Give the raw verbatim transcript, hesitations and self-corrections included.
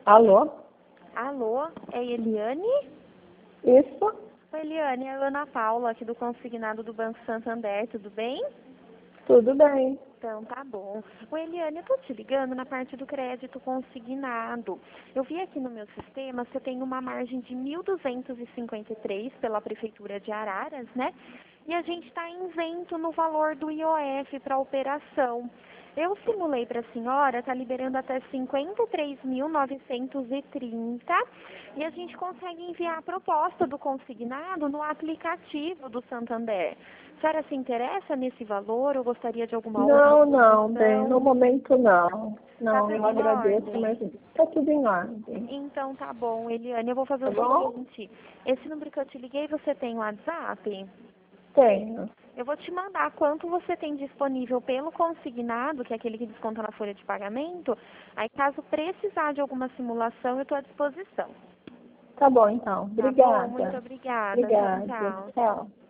Alô? Alô, é Eliane? Isso? Oi, Eliane, é a Ana Paula, aqui do Consignado do Banco Santander, tudo bem? Tudo bem. Então, tá bom. Oi, Eliane, eu tô te ligando na parte do crédito consignado. Eu vi aqui no meu sistema, você tem uma margem de mil duzentos e cinquenta e três pela Prefeitura de Araras, né? E a gente está isento no valor do I O F para operação. Eu simulei para a senhora, está liberando até cinquenta e três mil novecentos e trinta e a gente consegue enviar a proposta do consignado no aplicativo do Santander. A senhora se interessa nesse valor ou gostaria de alguma outra Não, não, informação? bem, no momento não. Tá Não, tudo eu em agradeço, ordem? mas está tudo em ordem. Então tá bom, Eliane, eu vou fazer Tá o bom? seguinte, esse número que eu te liguei, você tem WhatsApp? Tenho. Eu vou te mandar quanto você tem disponível pelo consignado, que é aquele que desconta na folha de pagamento. Aí, caso precisar de alguma simulação, eu estou à disposição. Tá bom, então. Tá bom? Muito Obrigada. obrigada. Tchau, Obrigada. tchau. Tchau.